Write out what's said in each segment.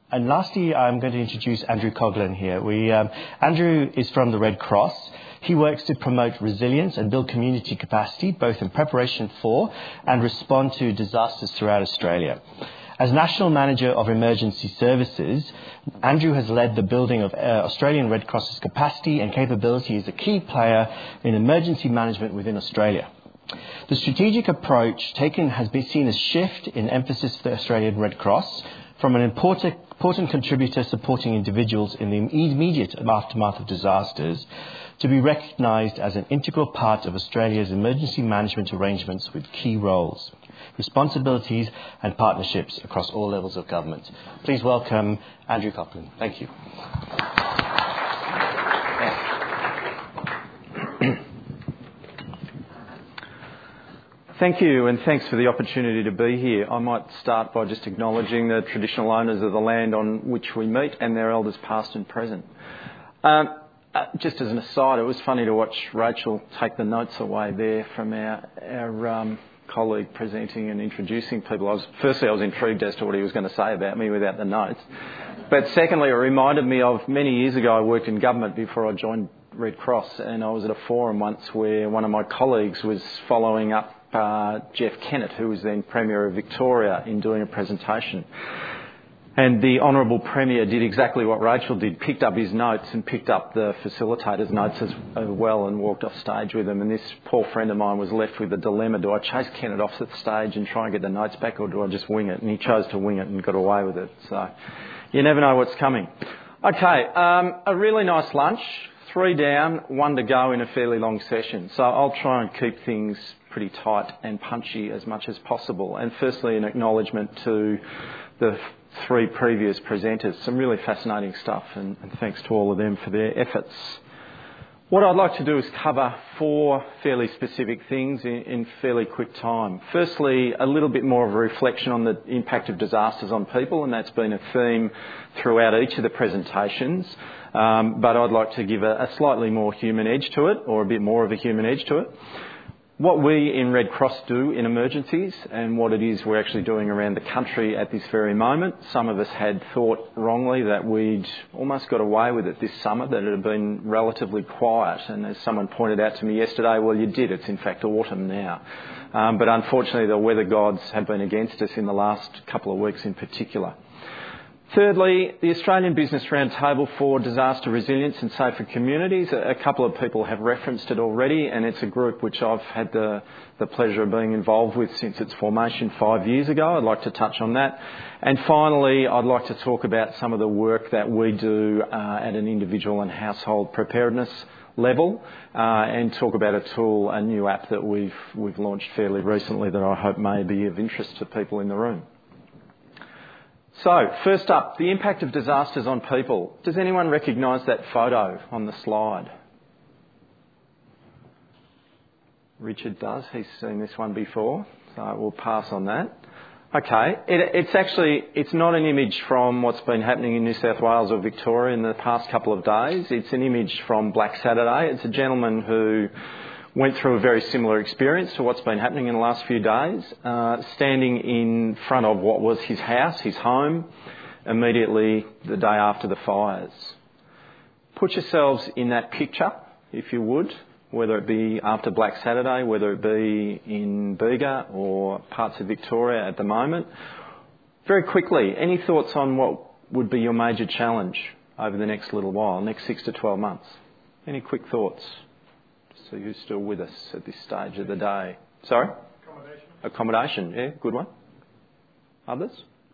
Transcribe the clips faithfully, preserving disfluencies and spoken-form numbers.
and lastly, I'm going to introduce Andrew Coghlan here. We, um, Andrew is from the Red Cross. He works to promote resilience and build community capacity, both in preparation for and respond to disasters throughout Australia. As National Manager of Emergency Services, Andrew has led the building of uh, Australian Red Cross's capacity and capability as a key player in emergency management within Australia. The strategic approach taken has been seen as shift in emphasis for the Australian Red Cross from an important, important contributor supporting individuals in the immediate aftermath of disasters to be recognised as an integral part of Australia's emergency management arrangements with key roles, responsibilities and partnerships across all levels of government. Please welcome Andrew Coghlan. Thank you. Thank you, and thanks for the opportunity to be here. I might start by just acknowledging the traditional owners of the land on which we meet and their elders past and present. Um, uh, just as an aside, it was funny to watch Rachel take the notes away there from our, our um, colleague presenting and introducing people. I was, firstly, I was intrigued as to what he was going to say about me without the notes. But secondly, it reminded me of many years ago I worked in government before I joined Red Cross, and I was at a forum once where one of my colleagues was following up Uh, Jeff Kennett, who was then Premier of Victoria, in doing a presentation. And the Honourable Premier did exactly what Rachel did, picked up his notes and picked up the facilitator's notes as, as well and walked off stage with them. And this poor friend of mine was left with a dilemma. Do I chase Kennett off the stage and try and get the notes back, or do I just wing it? And he chose to wing it and got away with it. So you never know what's coming. Okay, um, a really nice lunch. Three down, one to go in a fairly long session. So I'll try and keep things pretty tight and punchy as much as possible. And firstly, an acknowledgement to the three previous presenters. Some really fascinating stuff, and, and thanks to all of them for their efforts. What I'd like to do is cover four fairly specific things in, in fairly quick time. Firstly, a little bit more of a reflection on the impact of disasters on people, and that's been a theme throughout each of the presentations. Um, but I'd like to give a, a slightly more human edge to it, or a bit more of a human edge to it. What we in Red Cross do in emergencies, and what it is we're actually doing around the country at this very moment. Some of us had thought wrongly that we'd almost got away with it this summer, that it had been relatively quiet. And as someone pointed out to me yesterday, well, you did. It's in fact autumn now. Um, but unfortunately, the weather gods have been against us in the last couple of weeks in particular. Thirdly, the Australian Business Roundtable for Disaster Resilience and Safer Communities. A couple of people have referenced it already, and it's a group which I've had the, the pleasure of being involved with since its formation five years ago. I'd like to touch on that. And finally, I'd like to talk about some of the work that we do uh, at an individual and household preparedness level, uh, and talk about a tool, a new app that we've, we've launched fairly recently that I hope may be of interest to people in the room. So, first up, the impact of disasters on people. Does anyone recognise that photo on the slide? Richard does. He's seen this one before, so we'll pass on that. Okay, it, it's actually, it's not an image from what's been happening in New South Wales or Victoria in the past couple of days. It's an image from Black Saturday. It's a gentleman who went through a very similar experience to what's been happening in the last few days, uh, standing in front of what was his house, his home, immediately the day after the fires. Put yourselves in that picture, if you would, whether it be after Black Saturday, whether it be in Bega or parts of Victoria at the moment. Very quickly, any thoughts on what would be your major challenge over the next little while, next six to twelve months? Any quick thoughts? So who's still with us at this stage of the day? Sorry? Accommodation. Accommodation, yeah, good one. Others?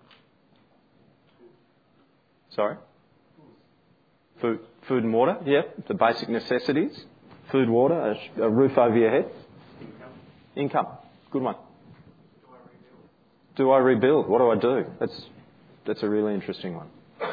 Sorry? Food, food and water, yeah, the basic necessities. Food, water, a, a roof over your head. Income. Income, good one. Do I rebuild? Do I rebuild? What do I do? That's, that's a really interesting one.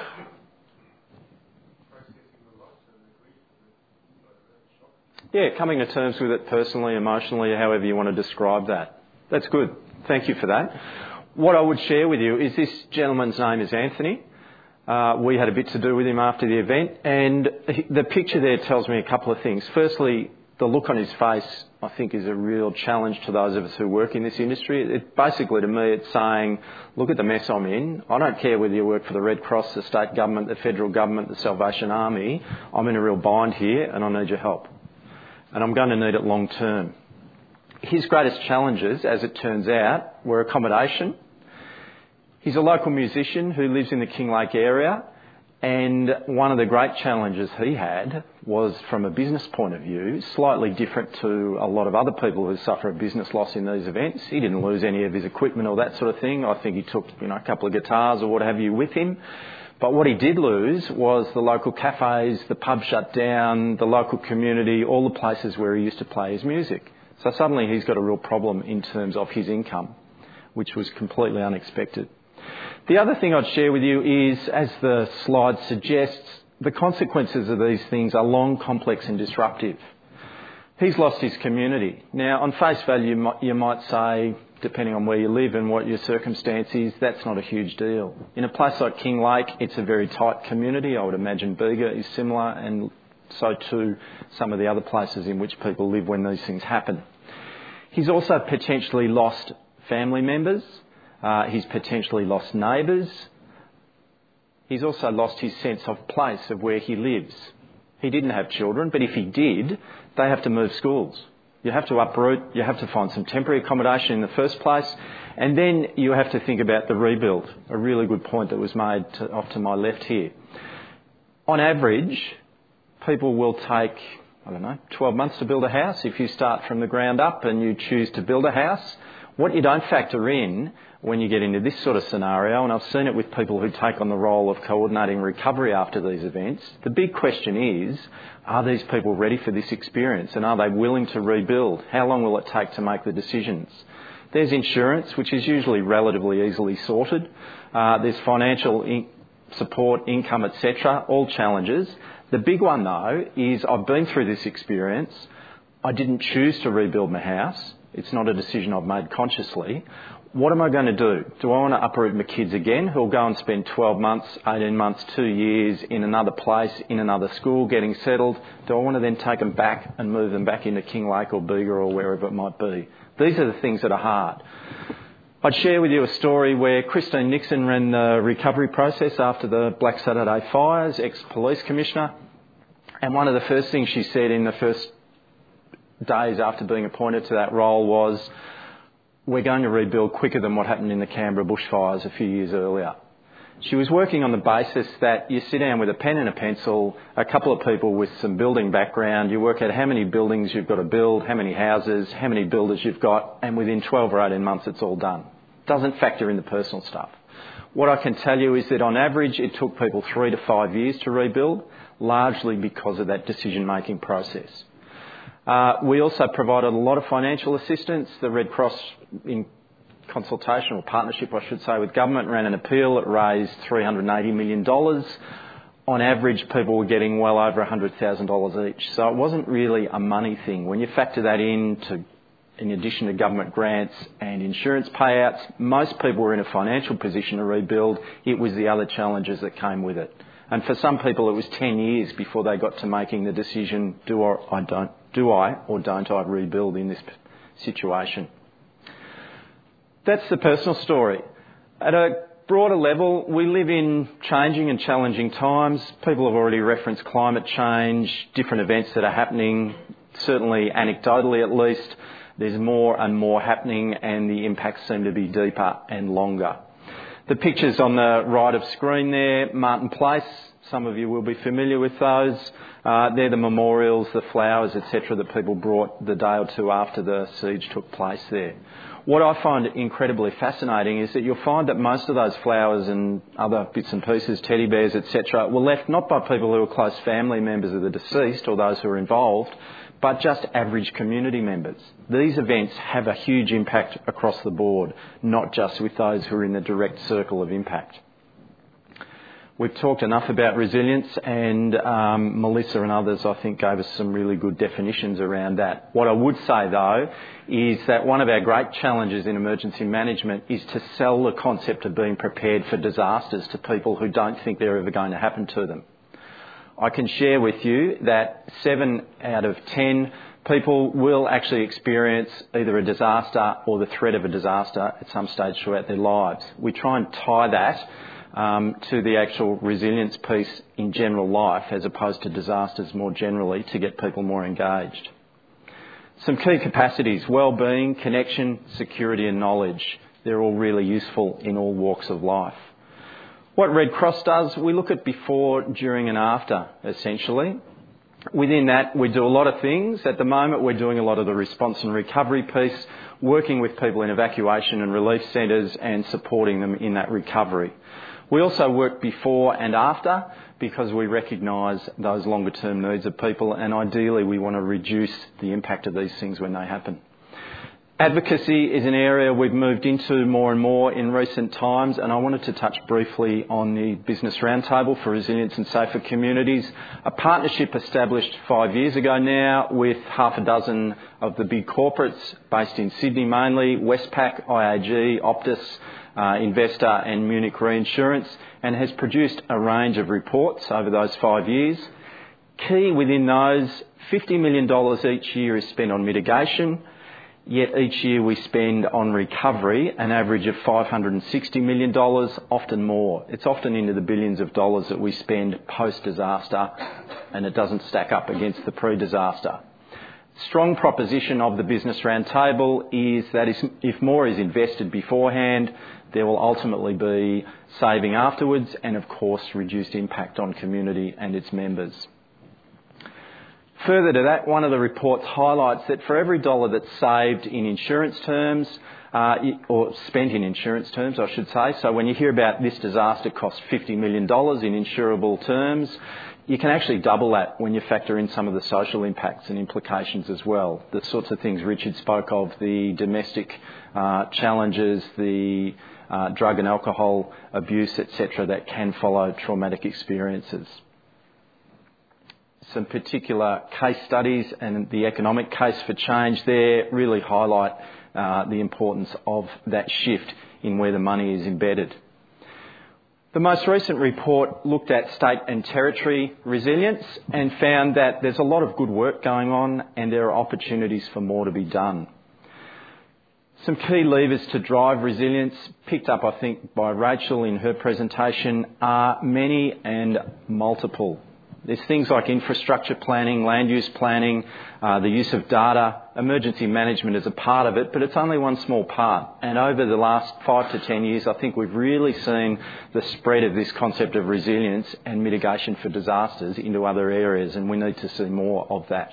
Yeah, coming to terms with it personally, emotionally, however you want to describe that. That's good. Thank you for that. What I would share with you is this gentleman's name is Anthony. Uh, we had a bit to do with him after the event, and the picture there tells me a couple of things. Firstly, the look on his face, I think, is a real challenge to those of us who work in this industry. It, basically, to me, it's saying, look at the mess I'm in. I don't care whether you work for the Red Cross, the state government, the federal government, the Salvation Army. I'm in a real bind here and I need your help. And I'm going to need it long term. His greatest challenges, as it turns out, were accommodation. He's a local musician who lives in the Kinglake area. And one of the great challenges he had was, from a business point of view, slightly different to a lot of other people who suffer a business loss in these events. He didn't lose any of his equipment or that sort of thing. I think he took, you know, a couple of guitars or what have you with him. But what he did lose was the local cafes, the pub shut down, the local community, all the places where he used to play his music. So suddenly he's got a real problem in terms of his income, which was completely unexpected. The other thing I'd share with you is, as the slide suggests, the consequences of these things are long, complex and disruptive. He's lost his community. Now, on face value, you might say, depending on where you live and what your circumstance is, that's not a huge deal. In a place like Kinglake, it's a very tight community. I would imagine Bega is similar, and so too some of the other places in which people live when these things happen. He's also potentially lost family members. Uh, he's potentially lost neighbours. He's also lost his sense of place of where he lives. He didn't have children, but if he did, they have to move schools. You have to uproot, you have to find some temporary accommodation in the first place, and then you have to think about the rebuild. A really good point that was made to, off to my left here. On average, people will take, I don't know, twelve months to build a house if you start from the ground up and you choose to build a house. What you don't factor in when you get into this sort of scenario, and I've seen it with people who take on the role of coordinating recovery after these events, the big question is, are these people ready for this experience, and are they willing to rebuild? How long will it take to make the decisions? There's insurance, which is usually relatively easily sorted. Uh, there's financial in- support, income, et cetera, all challenges. The big one, though, is I've been through this experience. I didn't choose to rebuild my house. It's not a decision I've made consciously. What am I going to do? Do I want to uproot my kids again, who'll go and spend twelve months, eighteen months, two years in another place, in another school, getting settled? Do I want to then take them back and move them back into Kinglake or Bega or wherever it might be? These are the things that are hard. I'd share with you a story where Christine Nixon ran the recovery process after the Black Saturday fires, ex-police commissioner. And one of the first things she said in the first days after being appointed to that role was, we're going to rebuild quicker than what happened in the Canberra bushfires a few years earlier. She was working on the basis that you sit down with a pen and a pencil, a couple of people with some building background, you work out how many buildings you've got to build, how many houses, how many builders you've got, and within twelve or eighteen months it's all done. Doesn't factor in the personal stuff. What I can tell you is that on average it took people three to five years to rebuild, largely because of that decision-making process. Uh, we also provided a lot of financial assistance. The Red Cross, in consultation or partnership, I should say, with government, ran an appeal. It raised three hundred eighty million dollars. On average, people were getting well over one hundred thousand dollars each. So it wasn't really a money thing. When you factor that in, to, in addition to government grants and insurance payouts, most people were in a financial position to rebuild. It was the other challenges that came with it. And for some people, it was ten years before they got to making the decision, do or I don't, do I or don't I rebuild in this situation? That's the personal story. At a broader level, we live in changing and challenging times. People have already referenced climate change, different events that are happening. Certainly, anecdotally at least, there's more and more happening, and the impacts seem to be deeper and longer. The pictures on the right of screen there, Martin Place, some of you will be familiar with those. Uh, they're the memorials, the flowers, et cetera that people brought the day or two after the siege took place there. What I find incredibly fascinating is that you'll find that most of those flowers and other bits and pieces, teddy bears, et cetera, were left not by people who are close family members of the deceased or those who are involved, but just average community members. These events have a huge impact across the board, not just with those who are in the direct circle of impact. We've talked enough about resilience, and um, Melissa and others, I think, gave us some really good definitions around that. What I would say, though, is that one of our great challenges in emergency management is to sell the concept of being prepared for disasters to people who don't think they're ever going to happen to them. I can share with you that seven out of ten people will actually experience either a disaster or the threat of a disaster at some stage throughout their lives. We try and tie that um, to the actual resilience piece in general life as opposed to disasters more generally to get people more engaged. Some key capacities: well-being, connection, security and knowledge. They're all really useful in all walks of life. What Red Cross does, we look at before, during and after, essentially. Within that, we do a lot of things. At the moment, we're doing a lot of the response and recovery piece, working with people in evacuation and relief centres and supporting them in that recovery. We also work before and after because we recognise those longer term needs of people, and ideally we want to reduce the impact of these things when they happen. Advocacy is an area we've moved into more and more in recent times, and I wanted to touch briefly on the Business Roundtable for Resilience and Safer Communities, a partnership established five years ago now with half a dozen of the big corporates based in Sydney mainly, Westpac, I A G, Optus, uh, Investor and Munich Reinsurance, and has produced a range of reports over those five years. Key within those, fifty million dollars each year is spent on mitigation. Yet each year we spend on recovery an average of five hundred sixty million dollars, often more. It's often into the billions of dollars that we spend post-disaster, and it doesn't stack up against the pre-disaster. Strong proposition of the Business Roundtable is that if more is invested beforehand, there will ultimately be saving afterwards and, of course, reduced impact on community and its members. Further to that, one of the reports highlights that for every dollar that's saved in insurance terms, uh, or spent in insurance terms, I should say, so when you hear about this disaster cost fifty million dollars in insurable terms, you can actually double that when you factor in some of the social impacts and implications as well. The sorts of things Richard spoke of, the domestic uh, challenges, the uh, drug and alcohol abuse, et cetera, that can follow traumatic experiences. Some particular case studies and the economic case for change there really highlight uh, the importance of that shift in where the money is embedded. The most recent report looked at state and territory resilience and found that there's a lot of good work going on and there are opportunities for more to be done. Some key levers to drive resilience, picked up I think by Rachel in her presentation, are many and multiple. There's things like infrastructure planning, land use planning, uh, the use of data, emergency management is a part of it, but it's only one small part. And over the last five to ten years, I think we've really seen the spread of this concept of resilience and mitigation for disasters into other areas, and we need to see more of that.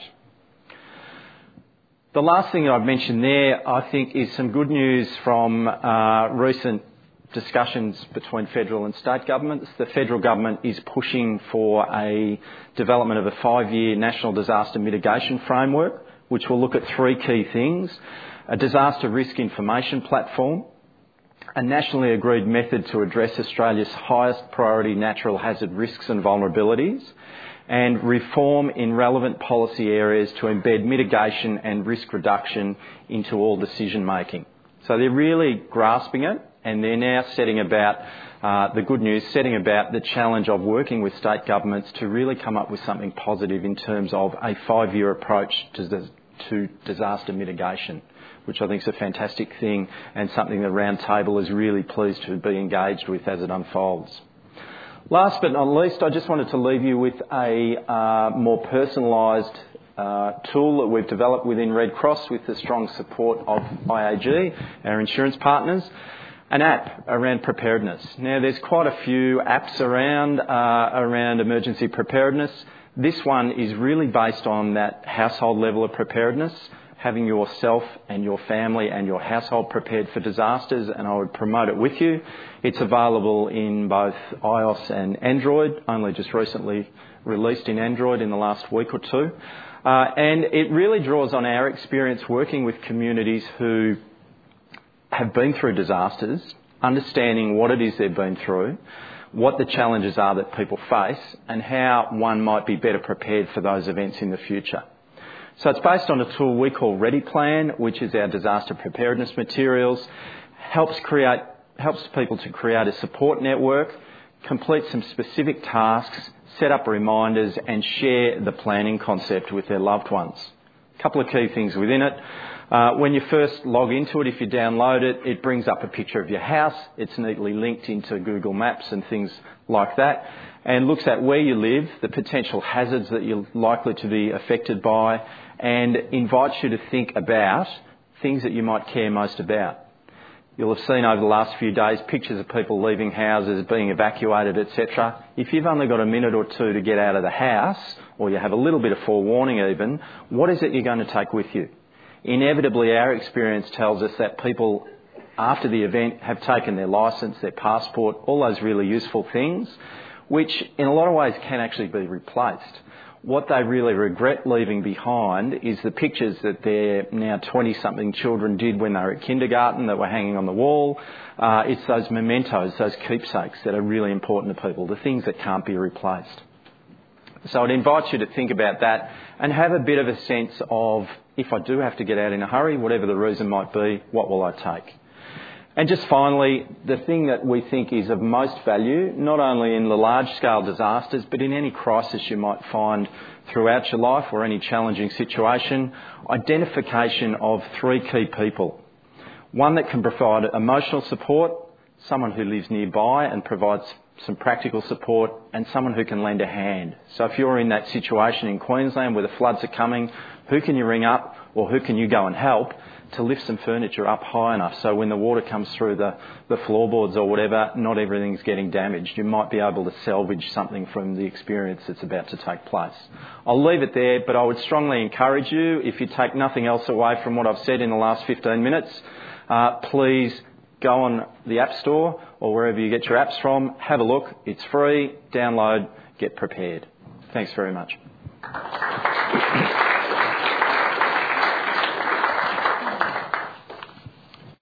The last thing I've mentioned there, I think, is some good news from uh, recent discussions between federal and state governments. The federal government is pushing for a development of a five-year national disaster mitigation framework, which will look at three key things: a disaster risk information platform, a nationally agreed method to address Australia's highest priority natural hazard risks and vulnerabilities, and reform in relevant policy areas to embed mitigation and risk reduction into all decision making. So they're really grasping it, and they're now setting about, uh, the good news, setting about the challenge of working with state governments to really come up with something positive in terms of a five-year approach to, to disaster mitigation, which I think is a fantastic thing and something the Roundtable is really pleased to be engaged with as it unfolds. Last but not least, I just wanted to leave you with a uh, more personalised Uh, tool that we've developed within Red Cross with the strong support of I A G, our insurance partners, an app around preparedness. Now, there's quite a few apps around, uh, around emergency preparedness. This one is really based on that household level of preparedness, having yourself and your family and your household prepared for disasters, and I would promote it with you. It's available in both iOS and Android, only just recently released in Android in the last week or two. Uh, and it really draws on our experience working with communities who have been through disasters, understanding what it is they've been through, what the challenges are that people face, and how one might be better prepared for those events in the future. So it's based on a tool we call ReadyPlan, which is our disaster preparedness materials, helps create, helps people to create a support network, complete some specific tasks, set up reminders and share the planning concept with their loved ones. A couple of key things within it. Uh, when you first log into it, if you download it, it brings up a picture of your house. It's neatly linked into Google Maps and things like that, and looks at where you live, the potential hazards that you're likely to be affected by, and invites you to think about things that you might care most about. You'll have seen over the last few days pictures of people leaving houses, being evacuated, et cetera. If you've only got a minute or two to get out of the house, or you have a little bit of forewarning even, what is it you're going to take with you? Inevitably, our experience tells us that people, after the event, have taken their licence, their passport, all those really useful things, which in a lot of ways can actually be replaced. What they really regret leaving behind is the pictures that their now twenty-something children did when they were at kindergarten that were hanging on the wall. Uh, it's those mementos, those keepsakes that are really important to people, the things that can't be replaced. So I'd invite you to think about that and have a bit of a sense of, if I do have to get out in a hurry, whatever the reason might be, what will I take? And just finally, the thing that we think is of most value, not only in the large-scale disasters, but in any crisis you might find throughout your life or any challenging situation, identification of three key people. One that can provide emotional support, someone who lives nearby and provides some practical support, and someone who can lend a hand. So if you're in that situation in Queensland where the floods are coming, who can you ring up or who can you go and help to lift some furniture up high enough so when the water comes through the, the floorboards or whatever, not everything's getting damaged. You might be able to salvage something from the experience that's about to take place. I'll leave it there, but I would strongly encourage you, if you take nothing else away from what I've said in the last fifteen minutes, uh, please go on the App Store or wherever you get your apps from, have a look. It's free, download, get prepared. Thanks very much.